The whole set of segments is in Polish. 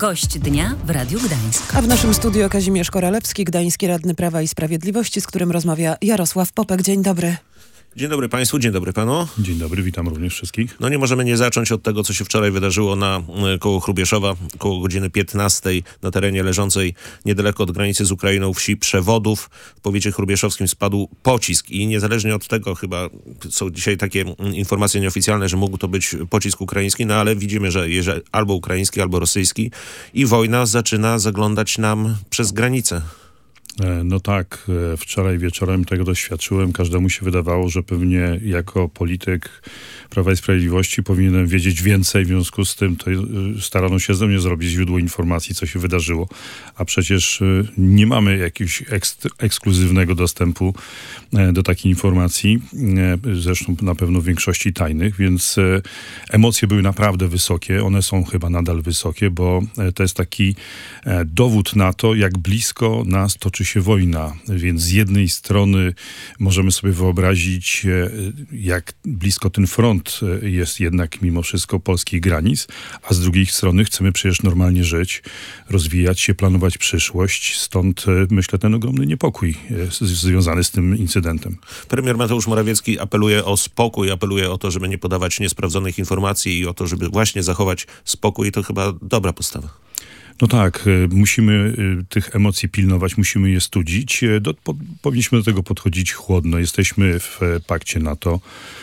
Gość dnia w Radiu Gdańsk. A w naszym studiu Kazimierz Koralewski, gdański radny Prawa i Sprawiedliwości, z którym rozmawia Jarosław Popek. Dzień dobry. Dzień dobry Państwu, dzień dobry Panu. Dzień dobry, witam również wszystkich. No nie możemy nie zacząć od tego, co się wczoraj wydarzyło koło Hrubieszowa, koło godziny 15 na terenie leżącej niedaleko od granicy z Ukrainą wsi Przewodów. W powiecie hrubieszowskim spadł pocisk i niezależnie od tego, chyba są dzisiaj takie informacje nieoficjalne, że mógł to być pocisk ukraiński, no ale widzimy, że albo ukraiński, albo rosyjski i wojna zaczyna zaglądać nam przez granicę. No tak, wczoraj wieczorem tego doświadczyłem. Każdemu się wydawało, że pewnie jako polityk Prawa i Sprawiedliwości powinienem wiedzieć więcej. W związku z tym to starano się ze mnie zrobić źródło informacji, co się wydarzyło. A przecież nie mamy jakiegoś ekskluzywnego dostępu do takiej informacji. Zresztą na pewno w większości tajnych, więc emocje były naprawdę wysokie. One są chyba nadal wysokie, bo to jest taki dowód na to, jak blisko nas toczy się wojna, więc z jednej strony możemy sobie wyobrazić, jak blisko ten front jest jednak mimo wszystko polskich granic, a z drugiej strony chcemy przecież normalnie żyć, rozwijać się, planować przyszłość, stąd myślę ten ogromny niepokój związany z tym incydentem. Premier Mateusz Morawiecki apeluje o spokój, apeluje o to, żeby nie podawać niesprawdzonych informacji i o to, żeby właśnie zachować spokój i to chyba dobra postawa. No tak, musimy tych emocji pilnować, musimy je studzić. Powinniśmy do tego podchodzić chłodno. Jesteśmy w pakcie NATO.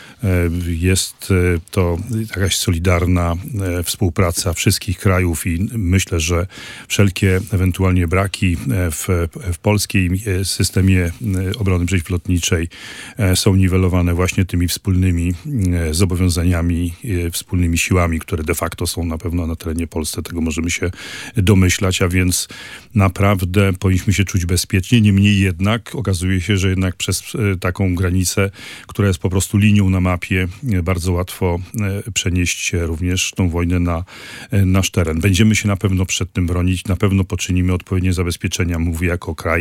Jest to jakaś solidarna współpraca wszystkich krajów i myślę, że wszelkie ewentualnie braki w polskim systemie obrony przeciwlotniczej są niwelowane właśnie tymi wspólnymi zobowiązaniami, wspólnymi siłami, które de facto są na pewno na terenie Polski. Tego możemy się domyślać, a więc naprawdę powinniśmy się czuć bezpiecznie. Niemniej jednak okazuje się, że jednak przez taką granicę, która jest po prostu linią na mapie, bardzo łatwo przenieść również tą wojnę na nasz teren. Będziemy się na pewno przed tym bronić, na pewno poczynimy odpowiednie zabezpieczenia, mówię jako kraj,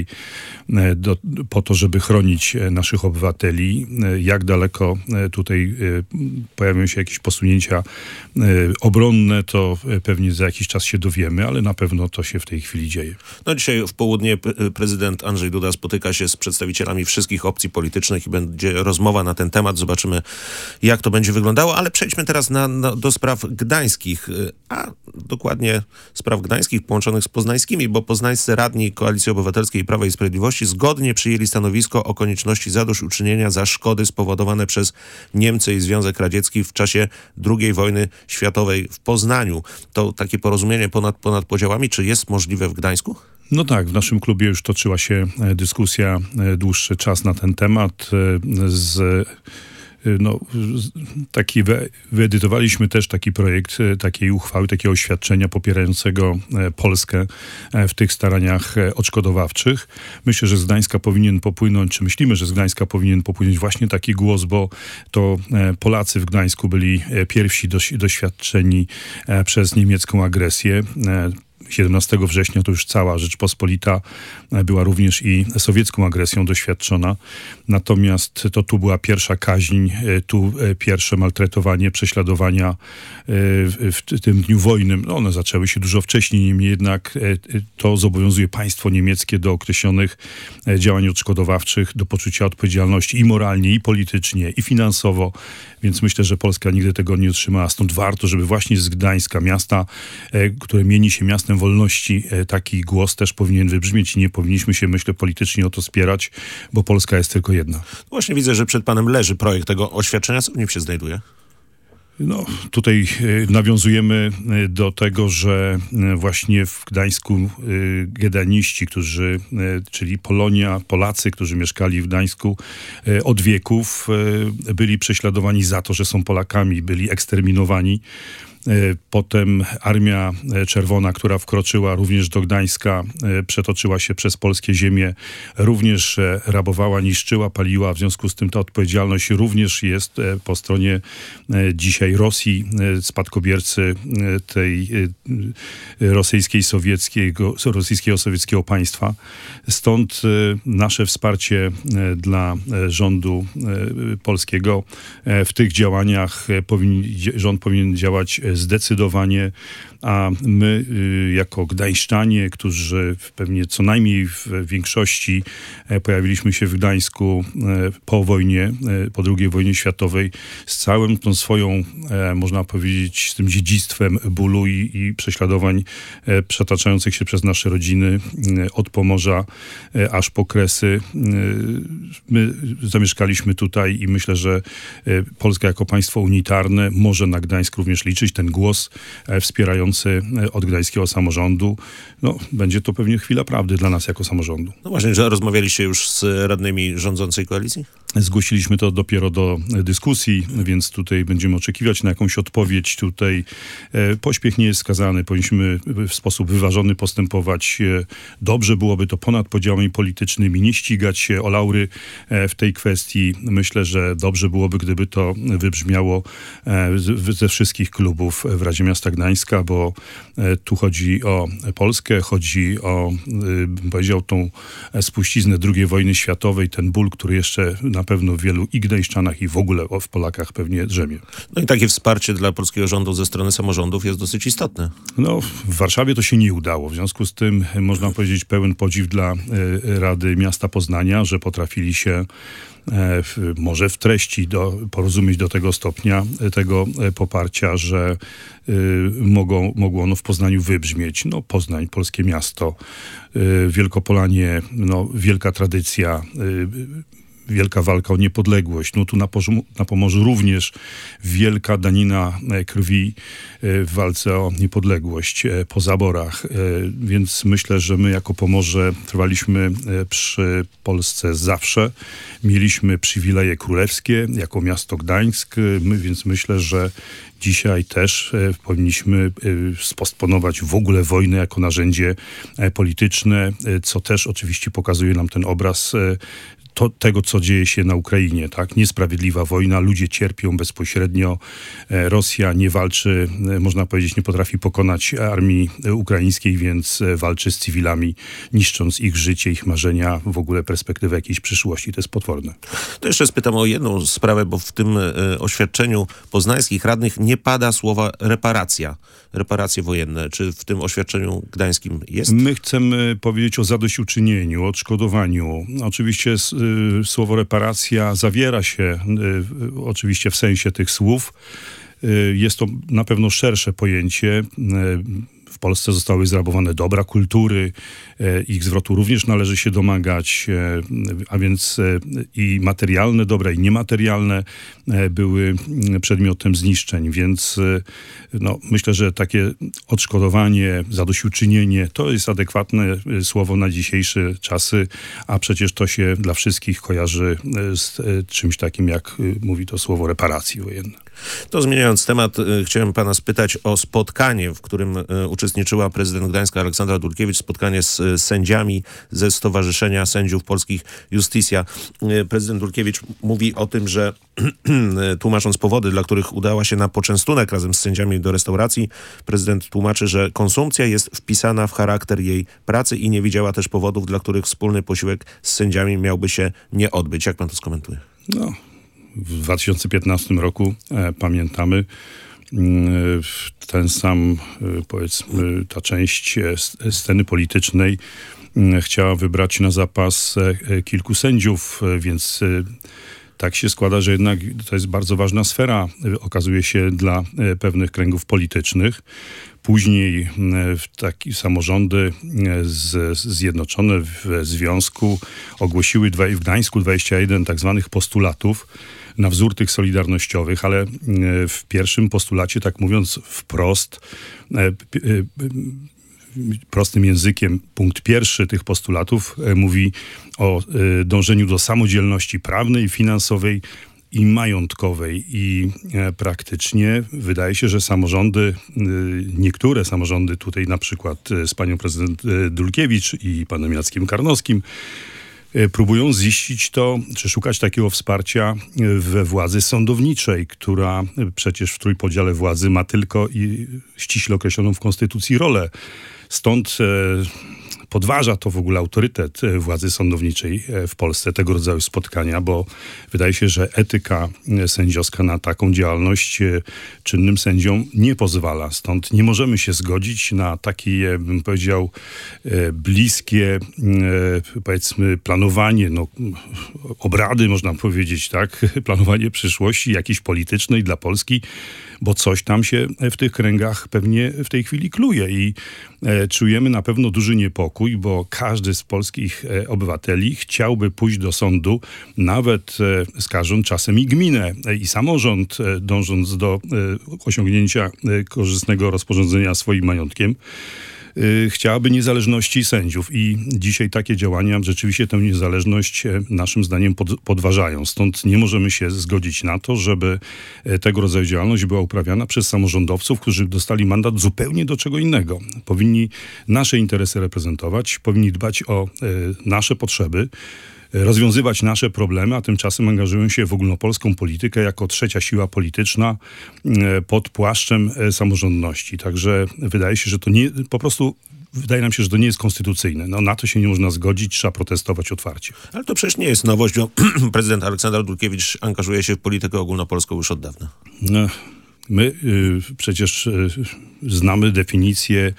po to, żeby chronić naszych obywateli. Jak daleko tutaj pojawią się jakieś posunięcia obronne, to pewnie za jakiś czas się dowiemy, ale na pewno to się w tej chwili dzieje. No dzisiaj w południe prezydent Andrzej Duda spotyka się z przedstawicielami wszystkich opcji politycznych i będzie rozmowa na ten temat. Zobaczymy, jak to będzie wyglądało, ale przejdźmy teraz do spraw gdańskich, a dokładnie spraw gdańskich połączonych z poznańskimi, bo poznańscy radni Koalicji Obywatelskiej i Prawa i Sprawiedliwości zgodnie przyjęli stanowisko o konieczności zadośćuczynienia za szkody spowodowane przez Niemcy i Związek Radziecki w czasie II wojny światowej w Poznaniu. To takie porozumienie ponad podziałami, czy jest możliwe w Gdańsku? No tak, w naszym klubie już toczyła się dyskusja dłuższy czas na ten temat. Wyedytowaliśmy też taki projekt, takiej uchwały, takiego oświadczenia popierającego Polskę w tych staraniach odszkodowawczych. Myślę, że z Gdańska powinien popłynąć, czy myślimy, że z Gdańska powinien popłynąć właśnie taki głos, bo to Polacy w Gdańsku byli pierwsi doświadczeni przez niemiecką agresję. 17 września to już cała Rzeczpospolita była również i sowiecką agresją doświadczona. Natomiast to tu była pierwsza kaźń, tu pierwsze maltretowanie, prześladowania w tym dniu wojny. No one zaczęły się dużo wcześniej, niemniej jednak to zobowiązuje państwo niemieckie do określonych działań odszkodowawczych, do poczucia odpowiedzialności i moralnie, i politycznie, i finansowo. Więc myślę, że Polska nigdy tego nie otrzymała. Stąd warto, żeby właśnie z Gdańska, miasta, które mieni się miastem wolności, taki głos też powinien wybrzmieć i nie powinniśmy się, myślę, politycznie o to spierać, bo Polska jest tylko jedna. Właśnie widzę, że przed panem leży projekt tego oświadczenia. Co w nim się znajduje? No, tutaj nawiązujemy do tego, że właśnie w Gdańsku gedaniści, czyli Polacy, którzy mieszkali w Gdańsku od wieków, byli prześladowani za to, że są Polakami, byli eksterminowani. Potem Armia Czerwona, która wkroczyła również do Gdańska, przetoczyła się przez polskie ziemie, również rabowała, niszczyła, paliła. W związku z tym ta odpowiedzialność również jest po stronie dzisiaj Rosji, spadkobiercy tej rosyjskiego sowieckiego państwa. Stąd nasze wsparcie dla rządu polskiego w tych działaniach rząd powinien działać zdecydowanie, a my jako gdańszczanie, którzy pewnie co najmniej w większości pojawiliśmy się w Gdańsku po wojnie, po II wojnie światowej, z całym tą swoją, można powiedzieć, z tym dziedzictwem bólu i prześladowań przetaczających się przez nasze rodziny od Pomorza aż po Kresy. My zamieszkaliśmy tutaj i myślę, że Polska jako państwo unitarne może na Gdańsk również liczyć. Ten głos wspierający od gdańskiego samorządu, będzie to pewnie chwila prawdy dla nas jako samorządu. No właśnie, że rozmawialiście już z radnymi rządzącej koalicji? Zgłosiliśmy to dopiero do dyskusji, więc tutaj będziemy oczekiwać na jakąś odpowiedź. Tutaj pośpiech nie jest skazany. Powinniśmy w sposób wyważony postępować. Dobrze byłoby to ponad podziałami politycznymi, nie ścigać się o laury w tej kwestii. Myślę, że dobrze byłoby, gdyby to wybrzmiało ze wszystkich klubów w Radzie Miasta Gdańska, bo tu chodzi o Polskę, chodzi o, bym powiedział, tą spuściznę II wojny światowej, ten ból, który jeszcze na pewno w wielu i gdańszczanach, i w ogóle w Polakach pewnie drzemie. No i takie wsparcie dla polskiego rządu ze strony samorządów jest dosyć istotne. W Warszawie to się nie udało. W związku z tym można powiedzieć pełen podziw dla Rady Miasta Poznania, że potrafili się może w treści porozumieć do tego stopnia tego poparcia, że mogło ono w Poznaniu wybrzmieć. Poznań, polskie miasto, Wielkopolanie, wielka tradycja, wielka walka o niepodległość. Tu na Pomorzu również wielka danina krwi w walce o niepodległość po zaborach. Więc myślę, że my jako Pomorze trwaliśmy przy Polsce zawsze. Mieliśmy przywileje królewskie jako miasto Gdańsk, więc myślę, że dzisiaj też powinniśmy spostponować w ogóle wojnę jako narzędzie polityczne, co też oczywiście pokazuje nam ten obraz tego, co dzieje się na Ukrainie, tak? Niesprawiedliwa wojna, ludzie cierpią bezpośrednio, Rosja nie walczy, można powiedzieć, nie potrafi pokonać armii ukraińskiej, więc walczy z cywilami, niszcząc ich życie, ich marzenia, w ogóle perspektywę jakiejś przyszłości. To jest potworne. To jeszcze spytam o jedną sprawę, bo w tym oświadczeniu poznańskich radnych nie pada słowa reparacje wojenne. Czy w tym oświadczeniu gdańskim jest? My chcemy powiedzieć o zadośćuczynieniu, o odszkodowaniu. Oczywiście słowo reparacja zawiera się oczywiście w sensie tych słów. Jest to na pewno szersze pojęcie. W Polsce zostały zrabowane dobra kultury, ich zwrotu również należy się domagać, a więc i materialne dobra, i niematerialne były przedmiotem zniszczeń, więc myślę, że takie odszkodowanie, zadośćuczynienie to jest adekwatne słowo na dzisiejsze czasy, a przecież to się dla wszystkich kojarzy z czymś takim, jak mówi to słowo reparacji wojenne. To zmieniając temat, chciałem pana spytać o spotkanie, w którym uczestniczyła prezydent Gdańska Aleksandra Dulkiewicz, spotkanie z sędziami ze Stowarzyszenia Sędziów Polskich Iustitia. Prezydent Dulkiewicz mówi o tym, że tłumacząc powody, dla których udała się na poczęstunek razem z sędziami do restauracji, prezydent tłumaczy, że konsumpcja jest wpisana w charakter jej pracy i nie widziała też powodów, dla których wspólny posiłek z sędziami miałby się nie odbyć. Jak pan to skomentuje? W 2015 roku pamiętamy ten sam, powiedzmy, ta część sceny politycznej chciała wybrać na zapas kilku sędziów, więc tak się składa, że jednak to jest bardzo ważna sfera, okazuje się, dla pewnych kręgów politycznych. Później takie samorządy zjednoczone w związku ogłosiły w Gdańsku 21 tak zwanych postulatów na wzór tych solidarnościowych, ale w pierwszym postulacie, tak mówiąc wprost, prostym językiem, punkt pierwszy tych postulatów mówi o dążeniu do samodzielności prawnej, finansowej i majątkowej. I praktycznie wydaje się, że samorządy, niektóre samorządy tutaj na przykład z panią prezydent Dulkiewicz i panem Jackiem Karnowskim próbują ziścić to, czy szukać takiego wsparcia we władzy sądowniczej, która przecież w trójpodziale władzy ma tylko i ściśle określoną w Konstytucji rolę. Stąd podważa to w ogóle autorytet władzy sądowniczej w Polsce, tego rodzaju spotkania, bo wydaje się, że etyka sędziowska na taką działalność czynnym sędziom nie pozwala. Stąd nie możemy się zgodzić na takie, bym powiedział, bliskie, powiedzmy, planowanie, obrady, można powiedzieć, tak, planowanie przyszłości jakiejś politycznej dla Polski, bo coś tam się w tych kręgach pewnie w tej chwili kluje i czujemy na pewno duży niepokój, bo każdy z polskich obywateli chciałby pójść do sądu, nawet skarżąc czasem i gminę, i samorząd, dążąc do osiągnięcia korzystnego rozporządzenia swoim majątkiem. Chciałaby niezależności sędziów i dzisiaj takie działania rzeczywiście tę niezależność naszym zdaniem podważają. Stąd nie możemy się zgodzić na to, żeby tego rodzaju działalność była uprawiana przez samorządowców, którzy dostali mandat zupełnie do czego innego. Powinni nasze interesy reprezentować, powinni dbać o nasze potrzeby, rozwiązywać nasze problemy, a tymczasem angażują się w ogólnopolską politykę jako trzecia siła polityczna pod płaszczem samorządności. Także wydaje się, że to nie, po prostu wydaje nam się, że to nie jest konstytucyjne. Na to się nie można zgodzić, trzeba protestować otwarcie. Ale to przecież nie jest nowość, bo prezydent Aleksander Dulkiewicz angażuje się w politykę ogólnopolską już od dawna. My przecież znamy definicję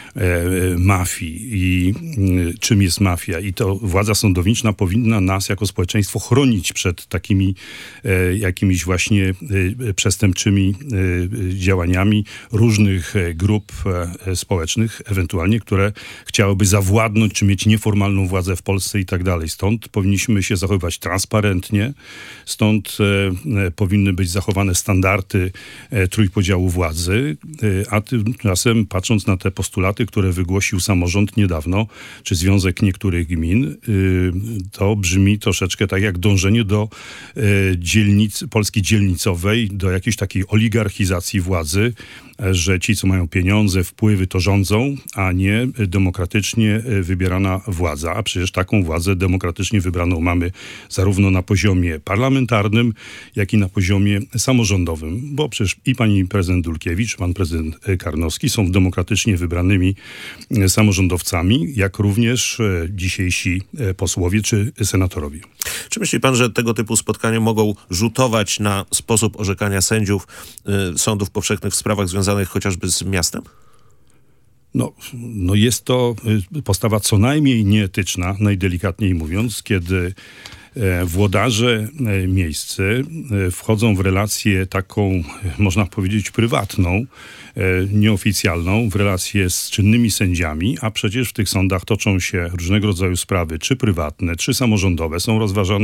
mafii i czym jest mafia. I to władza sądowniczna powinna nas jako społeczeństwo chronić przed takimi jakimiś właśnie przestępczymi działaniami różnych grup społecznych, ewentualnie, które chciałyby zawładnąć, czy mieć nieformalną władzę w Polsce i tak dalej. Stąd powinniśmy się zachowywać transparentnie, stąd powinny być zachowane standardy trójpodziału władzy, a tymczasem patrząc na te postulaty, które wygłosił samorząd niedawno, czy Związek Niektórych Gmin, to brzmi troszeczkę tak jak dążenie do Polski dzielnicowej, do jakiejś takiej oligarchizacji władzy, że ci, co mają pieniądze, wpływy, to rządzą, a nie demokratycznie wybierana władza. A przecież taką władzę demokratycznie wybraną mamy zarówno na poziomie parlamentarnym, jak i na poziomie samorządowym. Bo przecież i pani prezydent Dulkiewicz, pan prezydent Karnowski są demokratycznie wybranymi samorządowcami, jak również dzisiejsi posłowie czy senatorowie. Czy myśli pan, że tego typu spotkania mogą rzutować na sposób orzekania sędziów sądów powszechnych w sprawach związanych chociażby z miastem? No jest to postawa co najmniej nieetyczna, najdelikatniej mówiąc, kiedy włodarze miejscy wchodzą w relację taką, można powiedzieć, prywatną, nieoficjalną, w relację z czynnymi sędziami, a przecież w tych sądach toczą się różnego rodzaju sprawy, czy prywatne, czy samorządowe. Są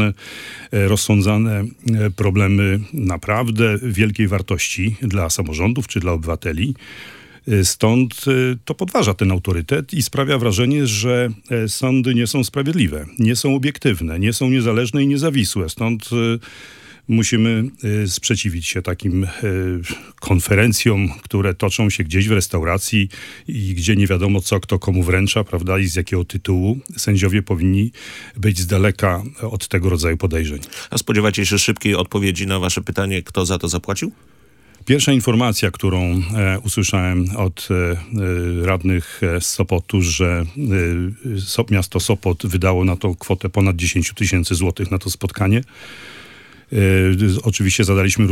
rozsądzane problemy naprawdę wielkiej wartości dla samorządów, czy dla obywateli. Stąd to podważa ten autorytet i sprawia wrażenie, że sądy nie są sprawiedliwe, nie są obiektywne, nie są niezależne i niezawisłe. Stąd musimy sprzeciwić się takim konferencjom, które toczą się gdzieś w restauracji i gdzie nie wiadomo co, kto komu wręcza, prawda, i z jakiego tytułu. Sędziowie powinni być z daleka od tego rodzaju podejrzeń. A spodziewacie się szybkiej odpowiedzi na wasze pytanie, kto za to zapłacił? Pierwsza informacja, którą usłyszałem od radnych z Sopotu, że miasto Sopot wydało na tą kwotę ponad 10 000 złotych na to spotkanie. Oczywiście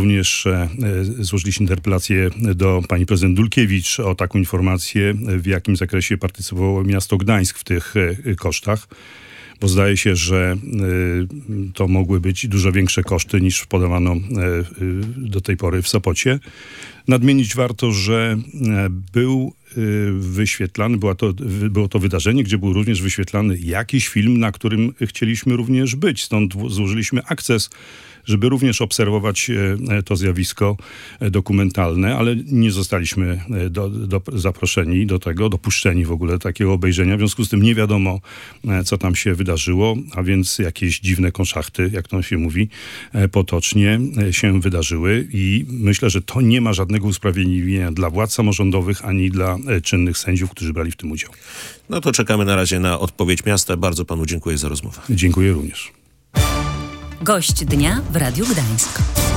złożyliśmy interpelację do pani prezydent Dulkiewicz o taką informację, w jakim zakresie partycypowało miasto Gdańsk w tych kosztach. Bo zdaje się, że to mogły być dużo większe koszty niż podawano do tej pory w Sopocie. Nadmienić warto, że był wyświetlany, było to wydarzenie, gdzie był również wyświetlany jakiś film, na którym chcieliśmy również być. Stąd złożyliśmy akces, żeby również obserwować to zjawisko dokumentalne, ale nie zostaliśmy zaproszeni do tego, dopuszczeni w ogóle do takiego obejrzenia. W związku z tym nie wiadomo, co tam się wydarzyło, a więc jakieś dziwne konszachty, jak to się mówi, potocznie się wydarzyły i myślę, że to nie ma żadnego usprawiedliwienia dla władz samorządowych, ani dla czynnych sędziów, którzy brali w tym udział. No to czekamy na razie na odpowiedź miasta. Bardzo panu dziękuję za rozmowę. Dziękuję również. Gość dnia w Radiu Gdańsk.